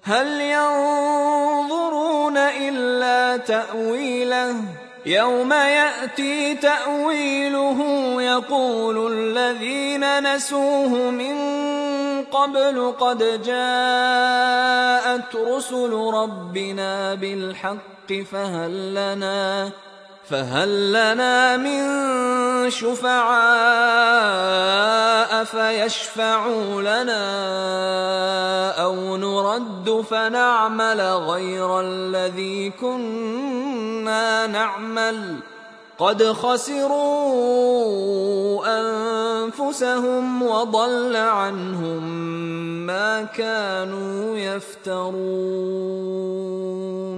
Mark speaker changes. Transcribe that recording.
Speaker 1: هل ينظرون إلا تأويله يوم يأتي تأويله يقول الذين نسوه من قبل قد جاءت رسل ربنا بالحق فهل لنا من شفعاء فيشفعوا لنا أو نرد فنعمل غير الذي كنا نعمل قد خسروا أنفسهم وضل عنهم ما كانوا يفترون.